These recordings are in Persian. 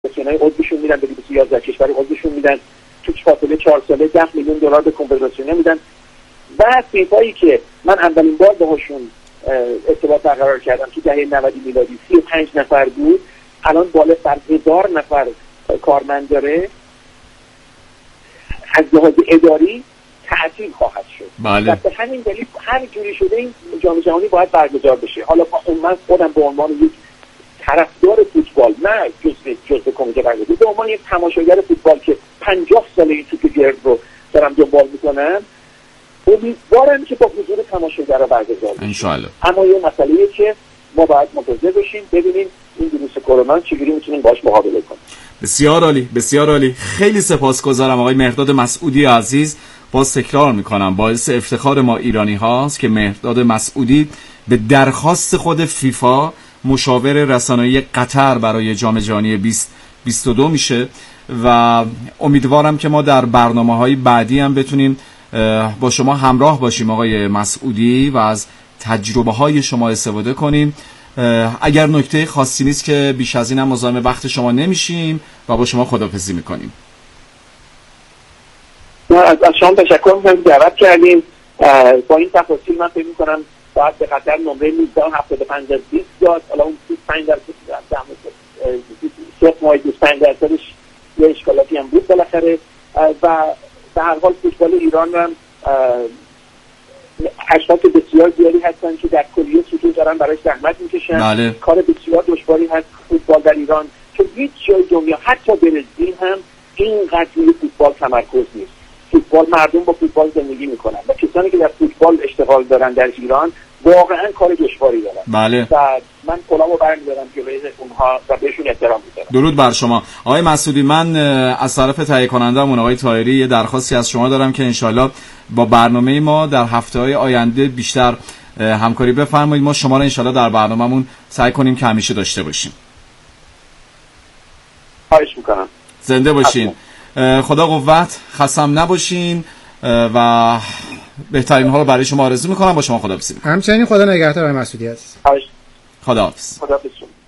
کنفدراسیون‌های عضوشون میدن، به 11 کشور عضوشون میدن، تو فاصله 4 ساله $10 میلیون به کنفدراسیون‌ها میدن. و فیفایی که من اولین بار باهاشون ارتباط برقرار کردم تو دهه 90 میلادی 35 نفر بود، الان بالای 1000 نفر کارمند داره. از لحاظ اداری تعطیل خواهد شد. بله. به همین دلیل هر جوری شده این جام جهانی باید برگزار بشه. حالا من خودم به عنوان یک طرفدار فوتبال، نه جزء کمیته برگزار، به عنوان یک تماشاگر فوتبال که 50 ساله این توپ گرد رو دارم دنبال میکنم، امیدوارم که با حضور تماشاگرها برگزار بشه. انشالله. اما یه مسئله‌ایه که ما باید منتظر باشیم ببینیم این ویروس کرونا چجوری میتونیم باهاش مقابله کنیم. بسیار عالی، بسیار عالی. خیلی سپاسگزارم آقای مهرداد مسعودی عزیز. باز تکرار میکنم باعث افتخار ما ایرانی هاست که مهرداد مسعودی به درخواست خود فیفا مشاور رسانه‌ای قطر برای جام جهانی 2022 میشه و امیدوارم که ما در برنامه‌های بعدی هم بتونیم با شما همراه باشیم آقای مسعودی و از تجربه‌های شما استفاده کنیم. اگر نکته خاصی نیست که بیش از این هم مزاحم وقت شما نمیشیم و با شما خداحافظی میکنیم. از شما تشکر میکنم که دعوت کردیم. با این تفاصیل من فکر میکنم باید به خاطر نمره 1975 داد. حالا اون 25% یه اشکالاتی هم بود بالاخره و به هر حال فوتبال ایران هم اشخاص بسیار زیادی هستن که در کلیه سطوح دارن برای زحمت میکشن. بله. کار بسیار دشواری هست فوتبال در ایران که هیچ جای دنیا حتی برزیل هم اینقدر روی فوتبال تمرکز نیست. فوتبال، مردم با فوتبال زندگی میکنن و کسانی که در فوتبال اشتغال دارن در ایران واقعا کار دشواری دارن. بله. و من کلامو برمی‌دارم جلوی اونها و بهشون احترام میذارم. درود بر شما آقای مسعودی. من از طرف تهیه کننده‌مون آقای طاهری یه درخواستی از شما دارم که انشالله با برنامه ما در هفته‌های آینده بیشتر همکاری بفرمایید. ما شما رو انشالله در برنامه‌مون سعی کنیم که همیشه داشته باشیم. خواهش میکنم. زنده باشین. خدا قوت، خستم نباشین و بهترین ها رو برای شما آرزو میکنم. با شما خداحافظی میکنم. همچنین خدا نگهدار آقای مسعودی عزیز. خداحافظ. خداحافظ.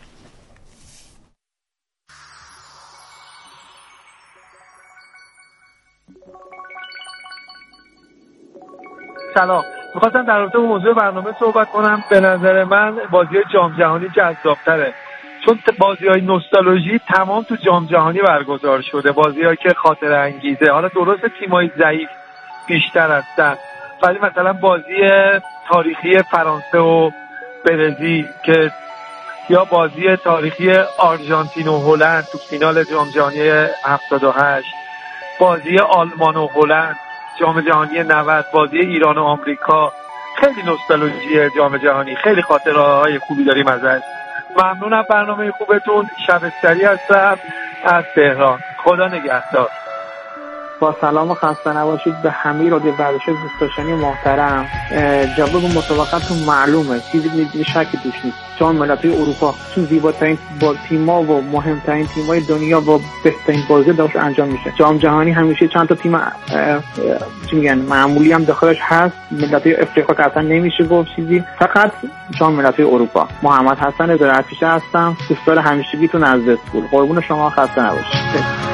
سلام. میخواستم در رابطه با موضوع برنامه صحبت کنم. به نظر من بازی‌های جام جهانی جذاب‌تره، چون بازی‌های نوستالژی تمام تو جام جهانی برگزار شده، بازی‌هایی که خاطره انگیزه. حالا درست تیم‌های ضعیف بیشتر هستن، ولی مثلا بازی تاریخی فرانسه و برزیل که یا بازی تاریخی آرژانتین و هلند تو فینال جام جهانی 78، بازی آلمان و هلند جام جهانی 90، بازی ایران و آمریکا، خیلی نوستالژی جام جهانی، خیلی خاطره‌های خوبی داریم ازش. ممنونم برنامه خوبتون. شبستری هستم از تهران. خدا نگهدار. با سلام و خسته نباشید به همه رادیو ورزش دوست داشتنی محترم. جواب مسابقتون معلومه، چیزی دیگه شکی توش نیست. جام ملت‌های اروپا تو زیباترین تیم‌ها و مهمترین تیم‌های دنیا و بهترین بازی داشت انجام میشه. جام جهانی همیشه چند تا تیم چی میگن معمولی هم داخلش هست. ملت‌های افریقا که اصلا نمیشه گفت چیزی، فقط جام ملت‌های اروپا. محمد حسن درعفیشه هستم، دوستدار همیشگیتون از دسپول. قربون شما، خسته نباشید.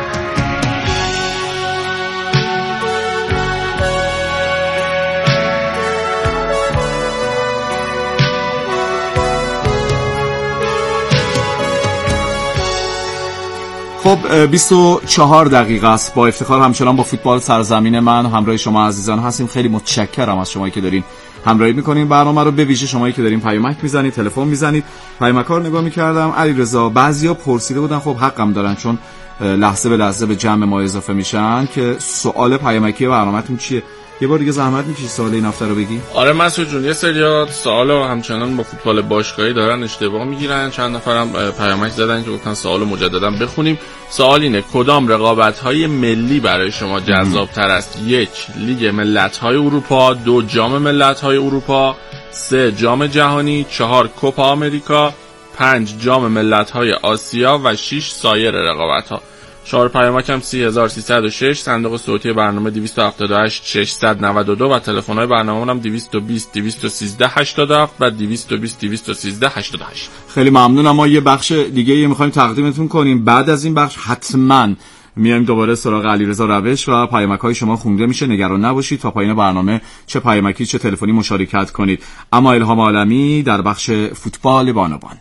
خب 24 دقیقه است. با افتخار همچنان با فوتبال سرزمین من همراه شما عزیزان هستیم. خیلی متشکرم از شمایی که دارین همراهی میکنین برنامه رو، به ویژه شمایی که دارین پیامک میزنید، تلفن میزنید. پیامک‌ها رو نگاه میکردم علیرضا، بعضیا پرسیده بودن، خب حقم دارن چون لحظه به لحظه به جمع ما اضافه میشن، که سوال پیامکی برنامه‌تون چیه. یه بار دیگه زحمت میکشی سوال این هفته رو بگی؟ آره مسعود جون، یه سری‌ها سوالو همچنان با فوتبال باشگاهی دارن اشتباه میگیرن. چند نفرم پیامک زدن که گفتن سوالو مجددا بخونیم. سوال اینه: کدام رقابت‌های ملی برای شما جذاب‌تر است؟ 1. لیگ ملت‌های اروپا، 2. جام ملت‌های اروپا، 3. جام جهانی، 4. کوپا آمریکا، 5. جام ملت‌های آسیا و 6. سایر رقابت‌ها. شماره پیامک هم 30306، صندوق صوتی برنامه 278 692 و تلفن‌های برنامه‌مون هم 220 213 87 و 220 213 88. خیلی ممنونم. ما یه بخش دیگه می‌خوایم تقدیمتون کنیم. بعد از این بخش حتماً میایم دوباره سراغ علیرضا روش و پیامک‌های شما خونده میشه. نگران نباشید، تا پایین برنامه چه پیامکی چه تلفنی مشارکت کنید. اما الهام عالمی در بخش فوتبال بانوان.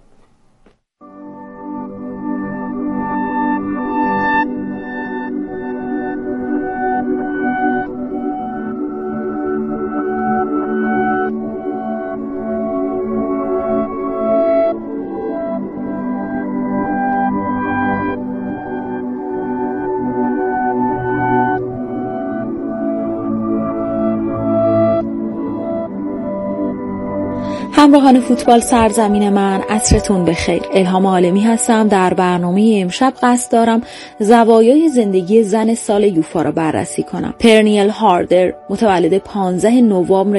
همراهان فوتبال سرزمین من، عصرتون بخیر. الهام عالمی هستم. در برنامه امشب قصد دارم زوایای زندگی زن سال یوفا را بررسی کنم. پرنیل هاردر متولد 15 نوامبر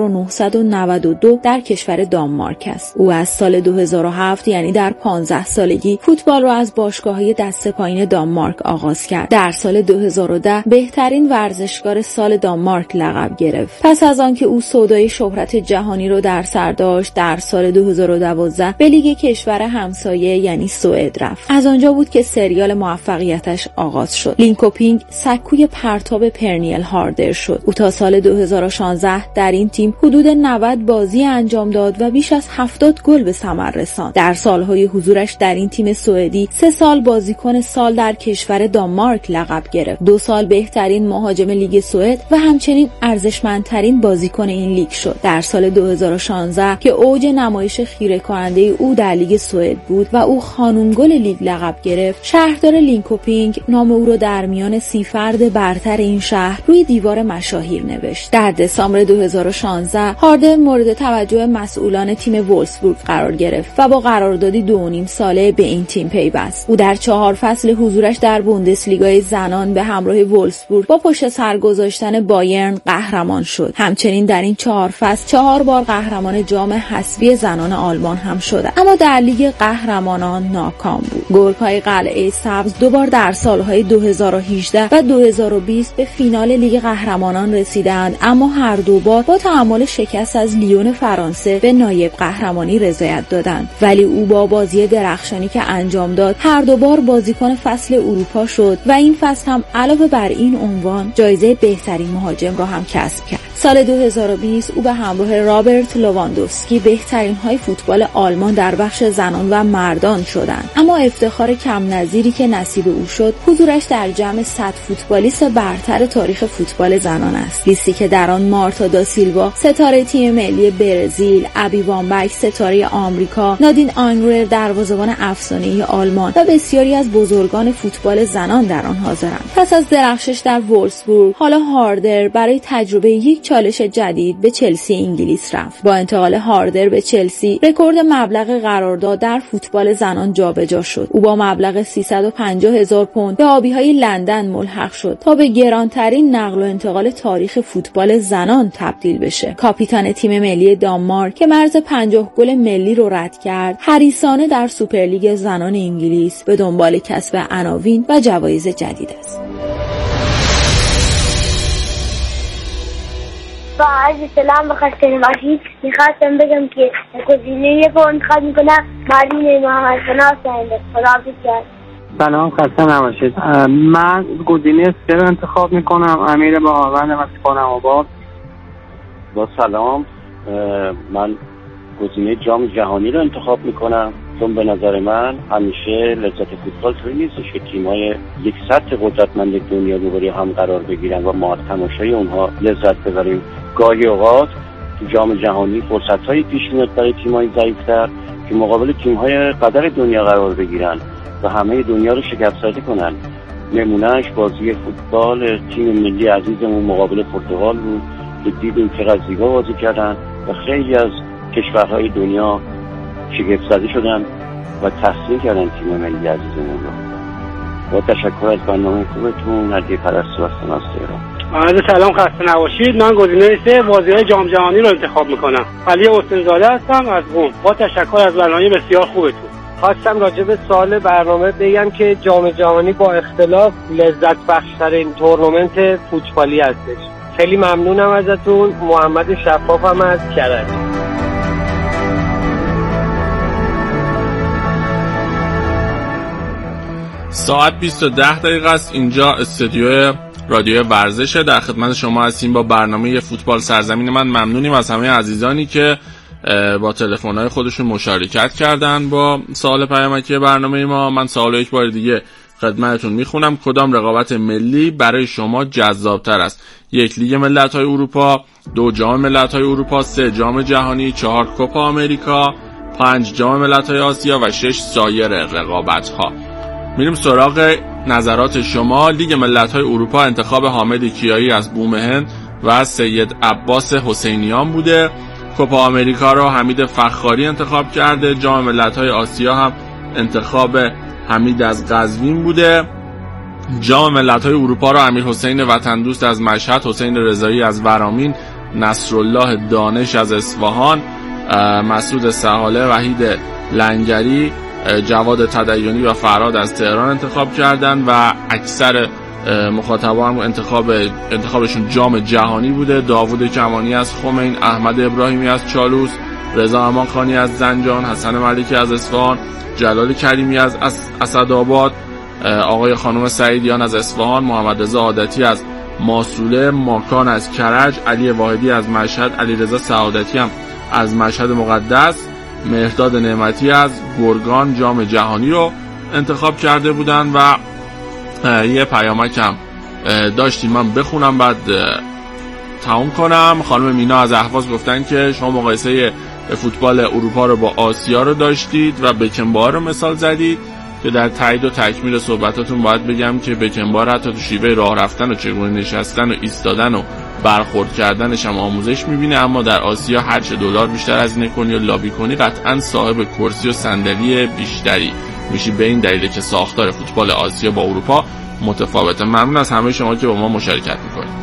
1992 در کشور دانمارک است. او از سال 2007 یعنی در 15 سالگی فوتبال را از باشگاه‌های دسته پایین دانمارک آغاز کرد. در سال 2010 بهترین ورزشکار سال دانمارک لقب گرفت. پس از آنکه او سودای شهرت جهانی را در سر داشت، در سال 2012 به لیگ کشور همسایه یعنی سوئد رفت. از آنجا بود که سریال موفقیتش آغاز شد. لینکوپینگ سکوی پرتاب پرنیل هاردر شد. او تا سال 2016 در این تیم حدود 90 بازی انجام داد و بیش از 70 گل به ثمر رساند. در سالهای حضورش در این تیم سوئدی 3 سال بازیکن سال در کشور دانمارک لقب گرفت. 2 سال بهترین مهاجم لیگ سوئد و همچنین ارزشمندترین بازیکن این لیگ شد. در سال 2016 که اوج نمایش خیره کننده او در لیگ سوئد بود و او خانم گل لیگ لقب گرفت، شهردار لینکوپینگ نام او را در میان 30 فرد برتر این شهر روی دیوار مشاهیر نوشت. در دسامبر 2016 هاردر مورد توجه مسئولان تیم وولفسبورگ قرار گرفت و با قراردادی 2.5 ساله به این تیم پیوست. او در 4 فصل حضورش در بوندسلیگای زنان به همراه وولفسبورگ با پشت سر گذاشتن بایرن قهرمان شد. همچنین در این 4 فصل 4 بار قهرمان جام حذفی زنان آلمان هم شده، اما در لیگ قهرمانان ناکام بود. گرگ‌های قلعه سبز 2 بار در سالهای 2018 و 2020 به فینال لیگ قهرمانان رسیدند، اما هر 2 بار با تحمل شکست از لیون فرانسه به نایب قهرمانی رضایت دادند. ولی او با بازی درخشانی که انجام داد هر 2 بار بازیکن فصل اروپا شد و این فصل هم علاوه بر این عنوان جایزه بهترین مهاجم را هم کسب کرد. سال 2020 او به همراه رابرت لواندوفسکی بهترین های فوتبال آلمان در بخش زنان و مردان شدند، اما افتخار کم نظیری که نصیب او شد حضورش در جمع 100 فوتبالیست برتر تاریخ فوتبال زنان است. لیستی که در آن مارتا دا سیلوا ستاره تیم ملی برزیل، ابی وانبک ستاره آمریکا، نادین آنگرر دروازه‌بان افسانه‌ای آلمان و بسیاری از بزرگان فوتبال زنان در آن حاضرند. پس از درخشش در وولفسبورگ، حالا هاردر برای تجربه یک چالش جدید به چلسی انگلیس رفت. با انتقال هاردر به چلسی، رکورد مبلغ قرارداد در فوتبال زنان جابجا شد. او با مبلغ 350,000 پوند به آبی‌های لندن ملحق شد تا به گرانترین نقل و انتقال تاریخ فوتبال زنان تبدیل بشه. کاپیتان تیم ملی دانمارک که مرز 50 گل ملی رو رد کرد، حریصانه در سوپرلیگ زنان انگلیس به دنبال کسب عناوین و جوایز جدید است. با عرض سلام و خسته نباشید. میخواستم بگم که گزینه یک رو انتخاب میکنم، مدینه محمد فنا حسین. خداحافظ کرد. سلام، خسته نباشید. من گزینه 3 رو انتخاب میکنم، امیر باهاوند از خانم‌آباد. با سلام، من گزینه جام جهانی رو انتخاب میکنم، چون به نظر من همیشه لذت فوتبال طوری نیستش که تیم‌های یک سطح قدرتمند دنیا روبروی هم قرار بگیرن و ما از تماشای اونها لذت ببریم. گاهی اوقات تو جام جهانی فرصت‌های پیش میاد برای تیم‌های ضعیف‌تر که مقابل تیم‌های قدر دنیا قرار بگیرن و همه دنیا رو شگفت‌زده کنن. نمونهش بازی فوتبال تیم ملی عزیزمون مقابل پرتغال بود که دیدیم چقدر زیبا بازی کردن و خیلی از کشورهای دنیا شگفت‌زده شدن و تحسین کردن تیم ملی عزیزمون رو. با تشکر از برنامه خوبتون، هدیه پرستو هستم از تهران. عرض سلام، خسته نباشید. من گزینه 3 بازی‌های جام جهانی رو انتخاب میکنم. علی حسین زاده هستم از قم. با تشکر از برنامه بسیار خوبتون. خواستم راجع به سوال برنامه بگم که جام جهانی با اختلاف لذت بخش‌ترین تورنمنت فوتبالی هستش. خیلی ممنونم ازتون. محمد شفافم از کرج. ساعت 20:10 است. اینجا استودیو رادیو ورزشه. در خدمت شما هستیم با برنامه فوتبال سرزمین من. ممنونیم از همه عزیزانی که با تلفن‌های خودشون مشارکت کردن با سوال پیامکی برنامه ما. من سوال یک بار دیگه خدمتتون میخونم. کدام رقابت ملی برای شما جذابتر است؟ 1. لیگ ملت‌های اروپا، 2. جام ملت‌های اروپا، 3. جام جهانی، 4. کوپا آمریکا، 5. جام ملت‌های آسیا و 6. سایر رقابت‌ها. میریم سراغ نظرات شما. لیگ ملت‌های اروپا انتخاب حامد کیایی از بومهن و سید عباس حسینیان بوده. کوپا آمریکا را حمید فخاری انتخاب کرده. جام ملت‌های آسیا هم انتخاب حمید از قزوین بوده. جام ملت‌های اروپا را امیر حسین وطن دوست از مشهد، حسین رضایی از ورامین، نصرالله دانش از اصفهان، مسعود سهاله، وحید لنگری، جواد تدیونی و فراد از تهران انتخاب کردن و اکثر مخاطبان انتخابشون جام جهانی بوده. داوود کمانی از خمین، احمد ابراهیمی از چالوس، رضا امانخانی از زنجان، حسن ملکی از اصفهان، جلال کریمی از اسدآباد، آقای خانم سعیدیان از اصفهان، محمد رضا عادتی از ماسوله، ماکان از کرج، علی واحدی از مشهد، علیرضا سعادتی هم از مشهد مقدس، مهرداد نعمتی از گرگان جام جهانی رو انتخاب کرده بودن و یه پیامک هم داشتیم من بخونم بعد تموم کنم. خانم مینا از اهواز گفتن که شما مقایسه فوتبال اروپا رو با آسیا رو داشتید و بکنبار رو مثال زدید که در تایید و تکمیل صحبتاتون باید بگم که بکنبار حتی تو شیوه راه رفتن و چگونه نشستن و ایستادن و برخورد کردنش هم آموزش میبینه، اما در آسیا هر چه دلار بیشتر هزینه کنی و لابی کنی قطعا صاحب کرسی و صندلی بیشتری میشی. به این دلیل که ساختار فوتبال آسیا با اروپا متفاوته. ممنون از همه شما که با ما مشارکت میکنید.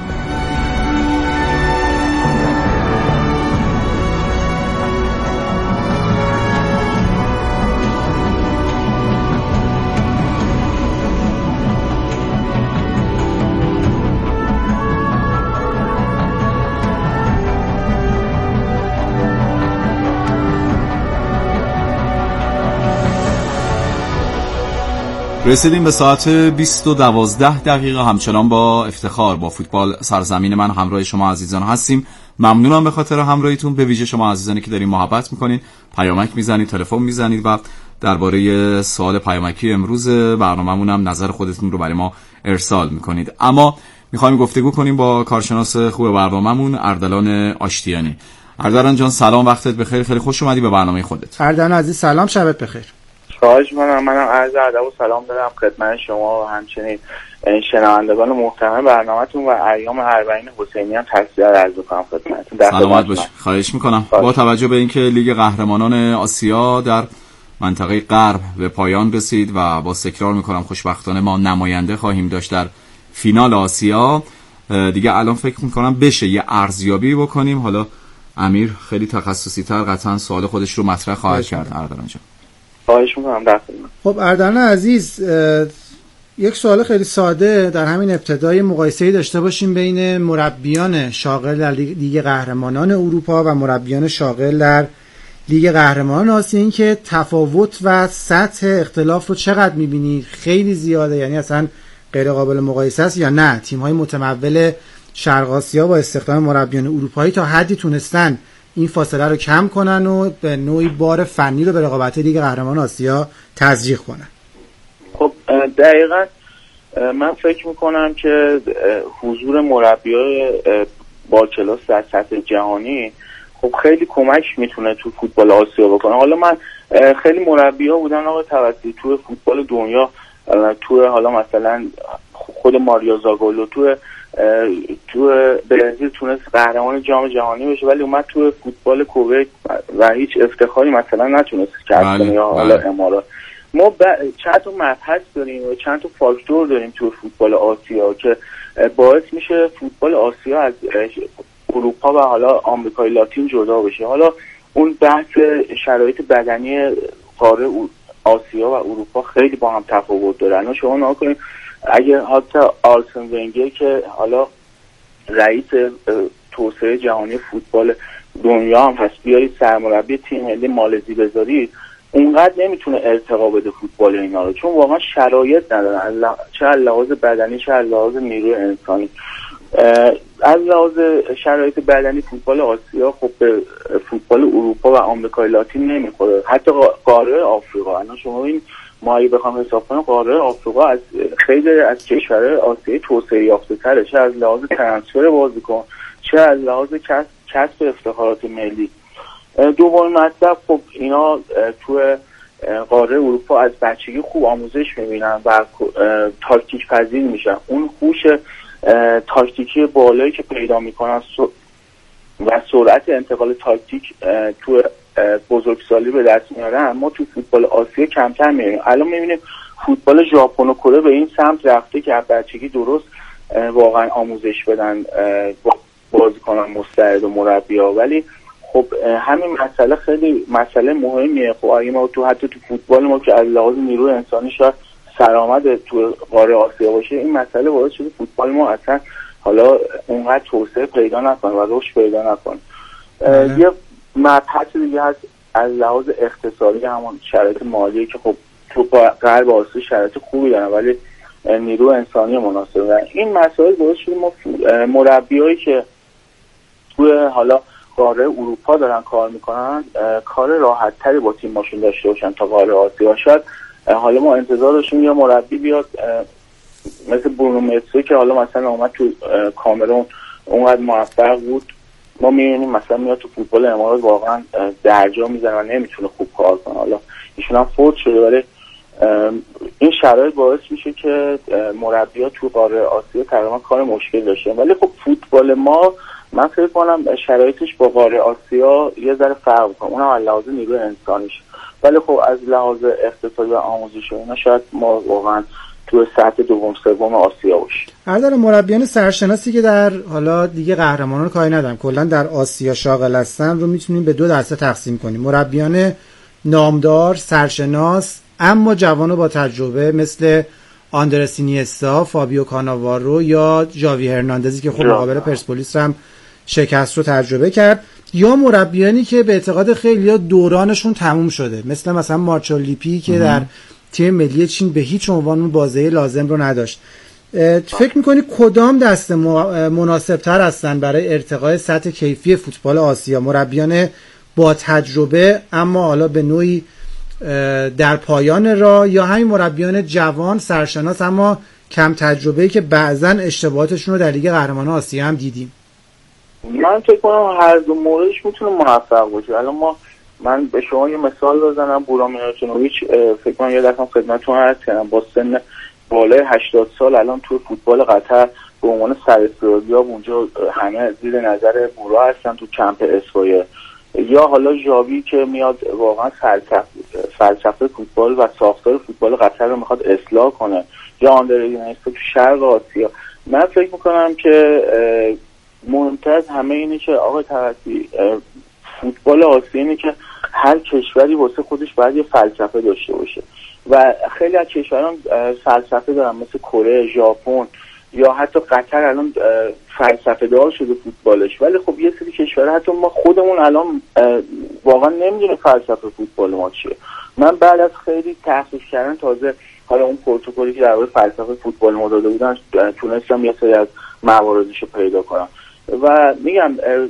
رسیدیم به ساعت 20:12 همچنان با افتخار با فوتبال سرزمین من همراه شما عزیزان هستیم. ممنونم به خاطر همراهیتون، به ویژه شما عزیزانی که دارین محبت میکنین، پیامک میزنید، تلفن میزنید و درباره سوال پیامکی امروز برنامه‌مون هم نظر خودتون رو برای ما ارسال میکنید. اما میخوایم گفتگو کنیم با کارشناس خوب برنامه‌مون اردلان آشتیانی. اردلان جان سلام، وقتت بخیر، خیلی خوش اومدی به برنامه خودت. اردلان عزیز سلام، شبت بخیر. خواهش منم عرض ادب و سلام دارم خدمت شما و همچنین شنوندگان محترم برنامه‌تون و ایام اربعین حسینی هم تسلیت عرض می‌کنم خدمتتون. سلامت باش. خواهش می‌کنم. با توجه به اینکه لیگ قهرمانان آسیا در منطقه غرب به پایان رسید و با تکرار می‌کنم خوشبختانه ما نماینده خواهیم داشت در فینال آسیا، دیگه الان فکر می‌کنم بشه یه ارزیابی بکنیم. حالا امیر خیلی تخصصی‌تر قطعاً سوال خودش رو مطرح خواهد کرد. اردلان جان خواهش می‌کنم در خدمت. خب اردلان عزیز، یک سوال خیلی ساده در همین ابتدای مقایسه‌ای داشته باشیم بین مربیان شاغل در لیگ قهرمانان اروپا و مربیان شاغل در لیگ قهرمانان آسیا. این که تفاوت و سطح اختلاف رو چقدر می‌بینید؟ خیلی زیاده، یعنی اصلا غیر قابل مقایسه است یا نه تیم‌های متمول شرق آسیا با استخدام مربیان اروپایی تا حدی تونستن این فاصله رو کم کنن و به نوعی بار فنی رو به رقابت لیگ قهرمانان آسیا تزریق کنن؟ خب دقیقاً من فکر میکنم که حضور مربیای با کلاس در سطح جهانی خب خیلی کمک میتونه تو فوتبال آسیا بکنه. حالا من خیلی مربی‌ها بودن آقا توسط تو فوتبال دنیا، تو حالا مثلا خود ماریو زاگالو تو برزیل تونست قهرمان جام جهانی بشه، ولی اومد تو فوتبال کویت و هیچ افتخاری مثلا نتونست کسب کنه. یا حالا امارات. ما چند تا مبحث داریم و چند تا فاکتور داریم تو فوتبال آسیا که باعث میشه فوتبال آسیا از اروپا و حالا آمریکای لاتین جدا بشه. حالا اون بحث شرایط بدنی قاره آسیا و اروپا خیلی با هم تفاوت دارن. شما نگاه کنید اگه حتی آرسن ونگر که حالا رئیس توسعه جهانی فوتبال دنیا هم هست بیاری سرمربی تیم ملی مالزی بذاری، اونقدر نمیتونه ارتقا بده فوتبال اینا رو، چون واقعا شرایط ندارن، چه از لحاظ بدنی چه از لحاظ نیروی انسانی. از لحاظ شرایط بدنی فوتبال آسیا خب به فوتبال اروپا و آمریکای لاتین نمیخوره، حتی قاره آفریقا. الان شما این ما اگه بخوام حساب کنیم قاره آفریقا از خیلی از کشورهای آسیایی توسعه یافته تره، چه از لحاظ ترانسفر بازیکن چه از لحاظ کسب افتخارات ملی. دومین مطلب خب اینا تو قاره اروپا از بچگی خوب آموزش میبینن و تاکتیک پذیر میشن. اون هوش تاکتیکی بالایی که پیدا میکنن و سرعت انتقال تاکتیک تو بزرگسالی به دست میارن ما تو فوتبال آسیا کمتر میبینیم. الان میبینیم فوتبال ژاپن و کره به این سمت رفته که از بچگی درست واقعا آموزش بدن بازیکنان مستعد و مربی‌ها، ولی خب همین مسئله خیلی مسئله مهمیه. خب اگه ما حتی تو فوتبال ما که از لحاظ نیروی انسانی شاید سرآمد تو قاره آسیا باشه، این مسئله باعث شده فوتبال ما اصلا حالا اونقدر توسعه پیدا نکنه و رشد پیدا نکنه. یه مبحث دیگه هست از لحاظ اقتصادی، همون شرایط مالی که خب تو غرب آسیا شرایط خوبی دارن ولی نیرو انسانی مناسب دارن. این مسائل باعث شده ما مربیایی که توی حالا قاره اروپا دارن کار میکنن کار راحت تری با تیمشون داشته باشن تا قاره آسیا. شاید حالا ما انتظار داشتیم یا مربی بیاد مثل برونو متسو که حالا مثلا اومد تو کامرون اونقدر موفق بود، ما میبینیم مثلا میاد تو فوتبال امارات واقعا درجا میزنه و نمیتونه خوب کار کنه. حالا ایشون هم فوت شده ولی این شرایط باعث میشه که مربی‌ها تو قاره آسیا تقریبا کار مشکل داشتن. ولی خب فوتبال ما من فکر کنم شرایطش با قاره آسیا یه ذره فرق می‌کنه، اونم از لحاظ نیروی انسانیش، ولی خب از لحاظ اقتصادی و آموزش اینا شاید ما واقعا تو سطح دوم سوم آسیا باشیم. داره مربیان سرشناسی که در حالا دیگه قهرمانان کاری ندارن کلا در آسیا شاغل هستن رو میتونیم به دو دسته تقسیم کنیم: مربیان نامدار سرشناس اما جوان با تجربه مثل آندرس اینیستا، فابیو کاناوارو یا ژاوی هرناندزی که خب مقابل پرسپولیس هم شکست رو تجربه کرد، یا مربیانی که به اعتقاد خیلی‌ها دورانشون تموم شده مثلا مارچال لیپی که در تیم ملی چین به هیچ عنوان اون بازی لازم رو نداشت. فکر می‌کنی کدام دسته مناسب‌تر هستن برای ارتقای سطح کیفی فوتبال آسیا؟ مربیان با تجربه اما حالا به نوعی در پایان راه، یا همین مربیان جوان سرشناس اما کم تجربه‌ای که بعضاً اشتباهاتشون رو در لیگ قهرمانان آسیا هم دیدیم؟ من فکر کنم هر دو موردش میتونه موفق باشه. الان من به شما یه مثال بزنم، بورا مینوتونوویچ فکر کنم یه دفعه خدمتتون عرض کردم با سن بالای 80 سال الان تو فوتبال قطر به عنوان سراسریاب اونجا همه زیر نظر بورا هستن تو کمپ اسفایه. یا حالا ژاوی که میاد واقعا فلسفه فوتبال و ساختار فوتبال قطر رو میخواد اصلاح کنه، یا آندره اینیستا تو شرق آسیا. من فکر میکنم که منتهی همه اینه که آقای طرفی فوتبال آسیا اینه که هر کشوری واسه خودش باید یه فلسفه داشته باشه و خیلی از کشوران فلسفه دارن مثل کره، ژاپن یا حتی قطر الان فلسفه دار شده فوتبالش، ولی خب یه سری کشورها حتی ما خودمون الان واقعا نمیدونیم فلسفه فوتبال ما چیه. من بعد از خیلی تحقیق کردن تازه حالا اون پروتکلی که درباره فلسفه فوتبال ما داده بودن تونستم یه سری از مواردش رو پیدا کنم و میگم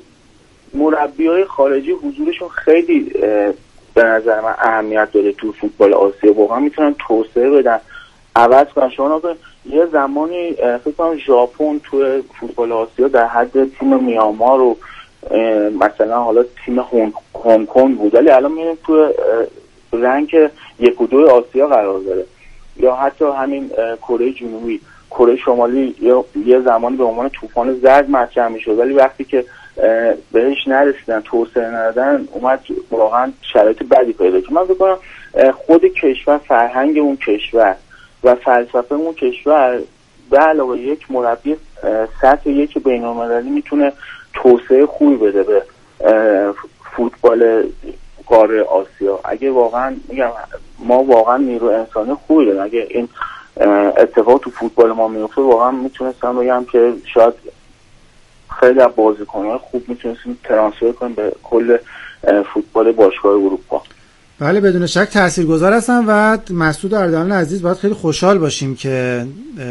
مربیای خارجی حضورشون خیلی به نظر من اهمیت داره تو فوتبال آسیا، واقعا میتونن توسعه بدن، عوض کنن. شما یه زمانی فکر کنم ژاپن تو فوتبال آسیا در حد تیم میانمار و مثلا حالا تیم هنگ کنگ بود، ولی الان میبینیم تو رنک 1 و 2 آسیا قرار داره. یا حتی همین کره جنوبی، کره شمالی یه زمانی به عنوان طوفان زرد مطرح میشد، ولی وقتی که بهش نرسیدن، توسعه ندادن، اومد واقعا شرایط بدی پیدا کرد. من فکر کنم خود کشور، فرهنگ اون کشور و فلسفه اون کشور به علاوه یک مربی سطح یک بین‌المللی میتونه توسعه خوبی بده به فوتبال قاره آسیا. اگه واقعا میگم ما واقعا نیرو انسانی خوبی داریم. اگه این اتفاق تو فوتبال ما میفته واقعا میتونستم بگم که شاید خیلی از بازیکن‌های خوب میتونستیم ترانسفر کنیم به کل فوتبال باشگاه اروپا. بله بدون شک تاثیرگذار هستن و مسعود و اردلان عزیز باید خیلی خوشحال باشیم که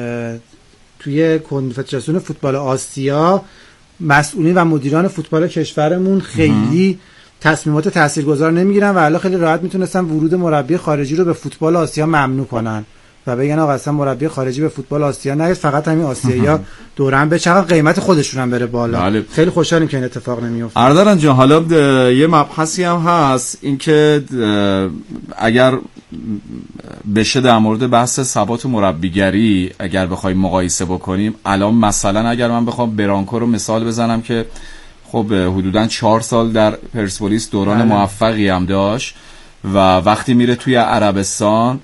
توی کنفدراسیون فوتبال آسیا مسئولین و مدیران فوتبال کشورمون خیلی تصمیمات تاثیرگذار نمیگیرن و الان خیلی راحت میتونستن ورود مربی خارجی رو به فوتبال آسیا ممنوع کنن و بگن آقا اصلا مربی خارجی به فوتبال آسیا نیاد، فقط همین آسیایی‌ها دورن بچرخن قیمت خودشون هم بره بالا. بله. خیلی خوشحالیم که این اتفاق نمیفته. اردلان جان حالا یه مبحثی هم هست، اینکه اگر بشه در مورد بحث ثبات مربیگری اگر بخوایم مقایسه بکنیم، الان مثلا اگر من بخوام برانکو رو مثال بزنم که خب حدوداً 4 سال در پرسپولیس دوران موفقی هم داشت و وقتی میره توی عربستان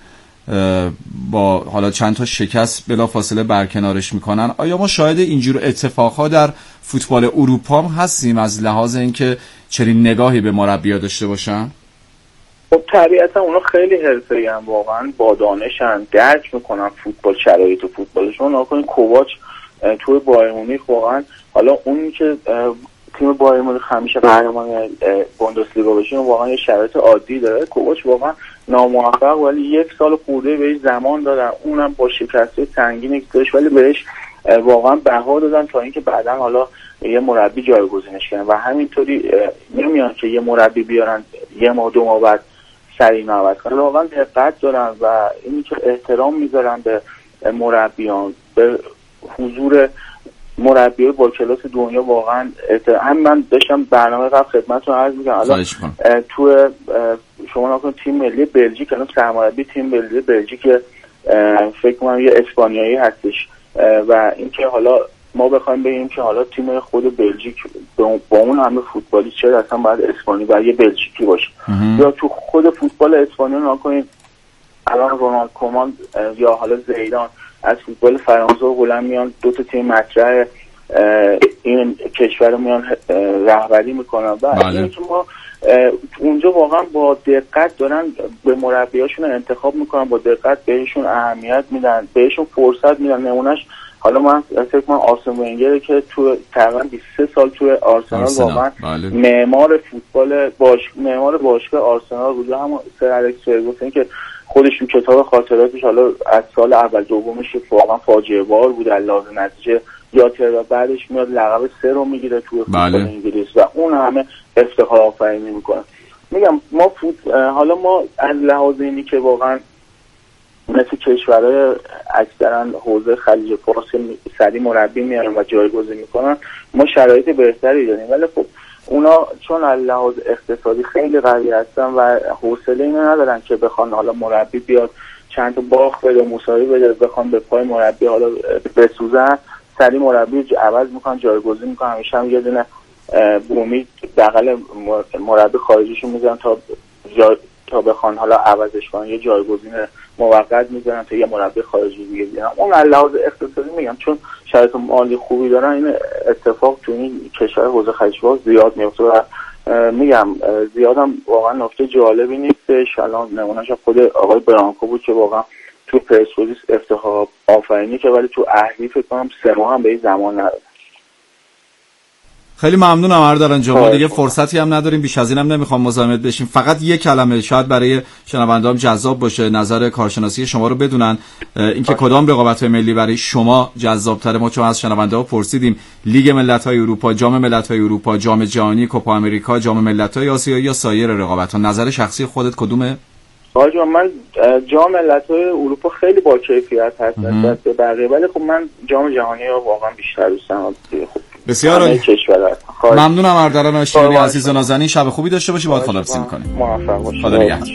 با حالا چند تا شکست بلافاصله برکنارش میکنن. آیا ما شاهد اینجور اتفاقها در فوتبال اروپا هم هستیم از لحاظ اینکه چنین نگاهی به مربی‌ها داشته باشن؟ خب طبیعتا اونا خیلی حرفه‌ای ان، واقعا با دانشن، درک میکنن فوتبال، شرایط فوتبالشون. ناکنین کوواچ توی بایر مونیخ واقعا، حالا اونی که تیم بایر مونیخ همیشه قهرمان بوندسلیگا بشه واقعا یه شرایط عادی داره. کوواچ واقعا ناموفق ولی 1 سال خورده بهش زمان دادن، اونم با شکست سنگینی داشت ولی بهش واقعا بها دادن تا اینکه بعداً حالا یه مربی جایگزینش کردن و همینطوری نمیان که یه مربی بیارن 1 ماه 2 ماه بعد سریع عوض کنن. واقعا دقت دارن و اینی که احترام میذارن به مربیان، به حضور مربیای با کلاس دنیا. واقعا هم من داشتم برنامه قبل خدمتتون عرض می‌کردم، الان تو شما نکنید تیم ملی بلژیک، الان سرمربی تیم ملی بلژیک فکر کنم یه اسپانیایی هستش و اینکه حالا ما بخوایم بگیم که حالا تیم خود بلژیک با اون همه فوتبالی چرا اصلا باید اسپانی و یه بلژیکی باشه، یا تو خود فوتبال اسپانیا نکنید الان رونالد کومان یا حالا زیدان از فوتبال فرانسه و هلند میان 2 تا تیم مطرح این کشور رو میان رهبری میکنن و اینکه ما اونجا واقعا با دقت دارن به مربیاشون انتخاب میکنن، با دقت بهشون اهمیت میدن، بهشون فرصت میدن. نمونهش حالا من فکر کنم آرسن ونگر که تو تقریبا 23 سال تو آرسنال واقعا معمار فوتبال معمار باشگاه آرسنال بود. همون سر الکس فرگوسن که خودش تو کتاب خاطراتش حالا از سال اول دومش واقعا فاجعه بار بود علاوه نتیجه یاد و بعدش میاد لقب 3 رو میگیره تو فوتبال انگلیس و اون همه افتخار آفرینی میکنه. میگم ما حالا ما از لحاظ اینی که واقعا مثل کشورهای اکثرا حوزه خلیج فارس سریع مربی میارن و جایگزین میکنن، ما شرایط بهتری داریم ولی خب اونا چون از لحاظ اقتصادی خیلی قوی هستن و حوصله اینو ندارن که بخوان حالا مربی بیاد چند تا باخت بده مساوی بده بخوان به پای مربی حالا بسوزن، سریع مربی عوض میکنن جایگزین میکنن. همیشه هم یه دونه بومی بغل مربی خارجیشون میذارن تا بخوان حالا عوضش کنن، یه جایگزین موقت میذارن تا یه مربی خارجی دیگه بیارن. اون علاوه اقتصادی میگم چون شرایط مالی خوبی دارن این اتفاق تو این کشور حوزه خلیج فارس زیاد میفته و میگم زیادم واقعا نکته جالبی نیستش. الان نمونهش خود آقای برانکو بود که واقعا تو پرسپولیس افتخار آفرینی که ولی تو اهلی فکر کنم 3 ماه هم به این زمان نداد. خیلی ممنونم اردلان جان. ما دیگه فرصتی هم نداریم، بیش از اینم نمیخوام مزاحمت بشیم. فقط یک کلمه شاید برای شنوندهام جذاب باشه نظر کارشناسی شما رو بدونن، اینکه کدام رقابت‌های ملی برای شما جذاب‌تره. ما چون از شنونده‌ها پرسیدیم لیگ ملت‌های اروپا، جام ملت‌های اروپا، جام جهانی، کوپا آمریکا، جام ملت‌های آسیایی یا سایر رقابت‌ها، نظر شخصی خودت کدومه؟ آقا من جام ملت‌های اروپا خیلی با کیفیت هست نسبت به بقیه ولی خب من جام جهانی رو واقعا بیشتر دوست دارم. خب بسیار عالی. ممنونم اردلان آشتیانی عزیز و نازنین. شب خوبی داشته باشی. باهات خداحافظی می‌کنیم. موفق باشی. خدا نگهدار.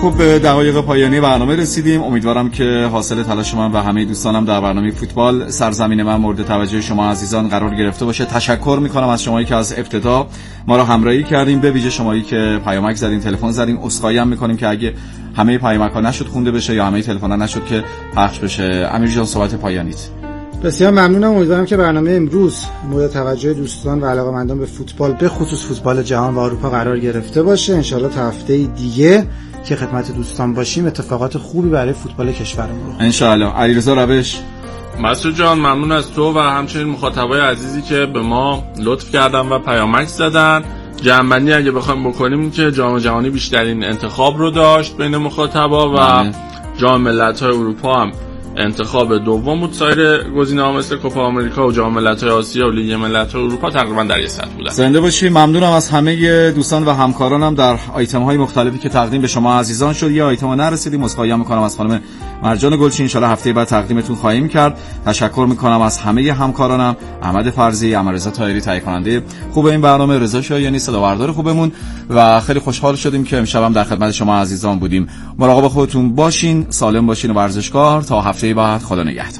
خب به دقایق پایانی برنامه رسیدیم. امیدوارم که حاصل تلاش من و همه دوستانم در برنامه فوتبال سرزمین من مورد توجه شما عزیزان قرار گرفته باشه. تشکر میکنم از شمایی که از ابتدا ما را همراهی کردیم، به ویژه شمایی که پیامک زدین، تلفن زدین. عذرخواهی هم میکنیم که اگه همه پیامک‌ها نشد خونده بشه یا همه تلفن‌ها نشد که پخش بشه. امیر جان صحبت پایانیت. بسیار ممنونم. امیدوارم که برنامه امروز مورد توجه دوستان و علاقه‌مندان به فوتبال، به خصوص فوتبال جهان و اروپا قرار گرفته باشه. انشالله تا هفته دیگه که خدمت دوستان باشیم اتفاقات خوبی برای فوتبال کشورمون رو انشالله. علیرضا روش. مسعود جان ممنون از تو و همچنین مخاطبای عزیزی که به ما لطف کردن و پیامک زدن. جمع‌بندی اگه بخوایم بکنیم که جام جهانی بیشترین انتخاب رو داشت بین مخاطبا و جام ملت‌های اروپا هم انتخاب دوم بود. سایر گزینه‌ها مثل کوپا آمریکا و جام ملت‌های آسیا و لیگ ملت‌های اروپا تقریبا در یک سطح بودن. زنده باشی. ممنونم از همه دوستان و همکارانم در آیتم‌های مختلفی که تقدیم به شما عزیزان شد. یه آیتم نرسیدیم، عذرخواهی می‌کنم از خانم مرجان گلچی. ان شاءالله هفته بعد تقدیمتون خواهیم کرد. تشکر می‌کنم از همه همکارانم، احمد فرزی، امررضا طاهری تهیه کننده خوب این برنامه، رضا شایانی صداوردار خوبمون و خیلی خوشحال شدیم که امشب هم در خدمت شما عزیزان بودیم. مراقب خودتون باشین، سالم باشین و ورزشکار. تا هفته بعد، خدا نگهدار.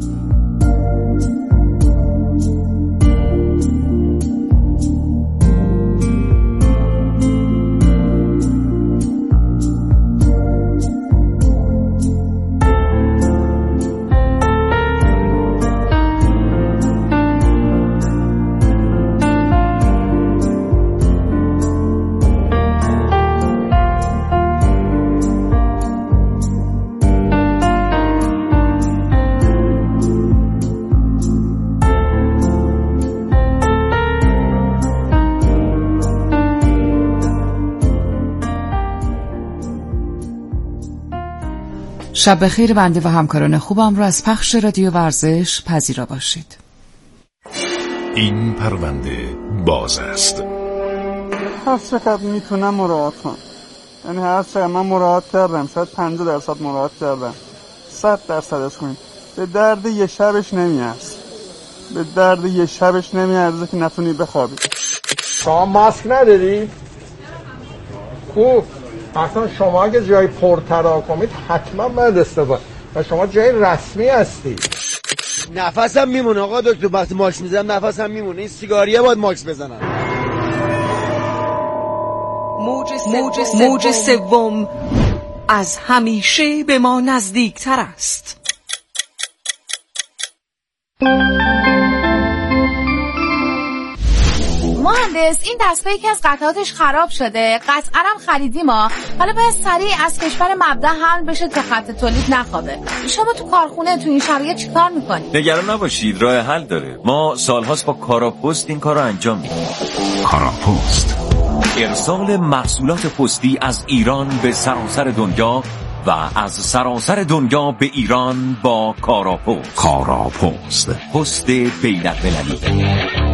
شب بخیر بنده و همکاران خوبم رو از پخش رادیو ورزش پذیرا باشید. این پرونده باز است. هر چقدر میتونم مراعات کنم، یعنی هر چقدر من مراعات کردم، شاید 50% مراعات کردم، 100%ش کنیم، به درد یه شبش نمیارزه، به درد یه شبش نمیارزه که نتونی بخوابی. شما ماسک نداری؟ خوب، اصلا شما اگه جای پرتراکمید حتما باید استفاده و شما جای رسمی هستی. نفسم میمونه آقا دکتر، وقتی ماکس میزنم نفسم میمونه. این سیگاریه باید ماکس بزنم. موج سوم از همیشه به ما نزدیکتر است. مهندس، این دستگاه یکی از قطعاتش خراب شده، قطعا هم خریدیم ما. حالا باید سریع از کشور مبدأ حمل بشه تا خط تولید نخوابه. شما تو کارخونه تو این شرایط چیکار میکنید؟ نگران نباشید، راه حل داره. ما سالهاست با کاراپست این کار رو انجام میدیم. کاراپست، ارسال محصولات پستی از ایران به سراسر دنیا و از سراسر دنیا به ایران با کاراپست. کاراپست، پست بین‌المللی.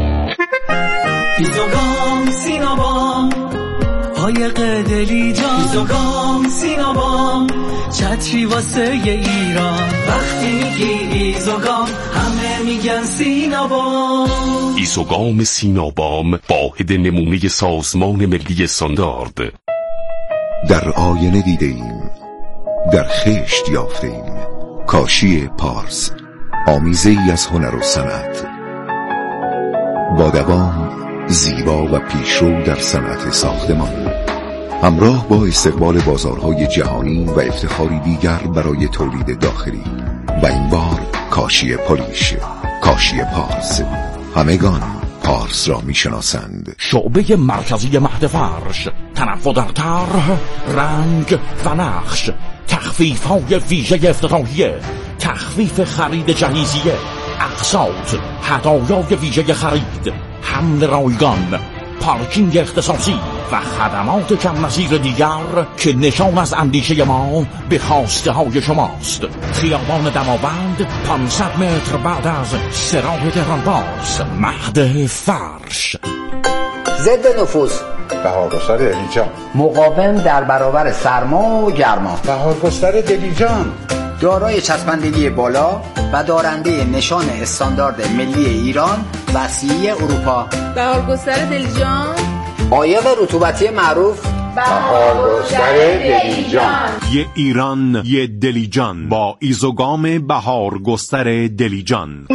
ایزوگام سینابام قایق دلی جان، ایزوگام سینابام چتری واسه ایران. وقتی میگی ایزوگام همه میگن سینابام. ایزوگام سینابام واحد نمونه سازمان ملی استاندارد. در آینه دیده ایم، در خشت یافته ایم. کاشی پارس، آمیزه ای از هنر و صنعت، با دوام زیبا و پیشرو در صنعت ساختمان، همراه با استقبال بازارهای جهانی و افتخاری دیگر برای تولید داخلی. و این بار کاشی پاریش، کاشی پارس. همگان پارس را میشناسند. شعبه مرکزی مهد فرش، تنوع در طرح، رنگ و نقش، تخفیف‌های ویژه افتتاحیه، تخفیف خرید جهیزیه، اقساط، هدایای ویژه خرید، حمل رایگان، پارکینگ اختصاصی و خدمات کم نظیر دیگر که نشان از اندیشه ما به خواسته های شماست. خیابان دماوند 500 متر بعد از سراح تهرانباز، مهد فرش. ضد نفوذ، بهارگستر دلیجان، مقاوم در برابر سرما و گرما. بهارگستر دلیجان، دارای چسبندگی بالا و دارنده نشان استاندارد ملی ایران و سی اروپا. بهارگستر دلیجان، عایق رطوبتی معروف بهارگستر دلیجان. یه ایران یه دلیجان با ایزوگام بهارگستر دلیجان.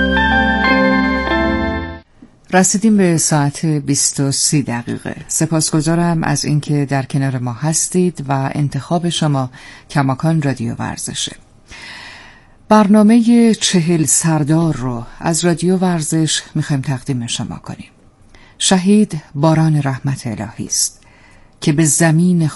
رسیدیم به ساعت 20:30. سپاسگزارم از اینکه در کنار ما هستید و انتخاب شما کماکان رادیو ورزشه. برنامه 40 سردار رو از رادیو ورزش میخوایم تقدیم شما کنیم. شهید باران رحمت الهی است که به زمین